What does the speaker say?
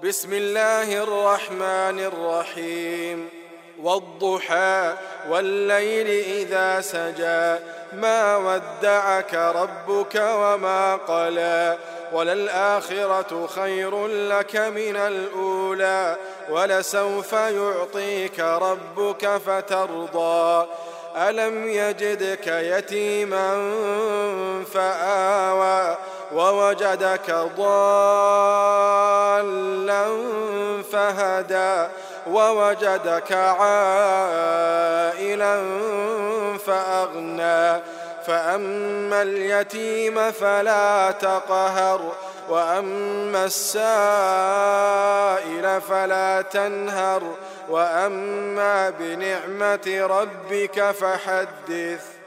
بسم الله الرحمن الرحيم والضحى والليل إذا سجى ما ودعك ربك وما قلى وللآخرة خير لك من الأولى ولسوف يعطيك ربك فترضى ألم يجدك يتيما فآوى ووجدك ضالا فهدى ووجدك عائلا فأغنى فأما اليتيم فلا تقهر وأما السائل فلا تنهر وأما بنعمة ربك فحدث.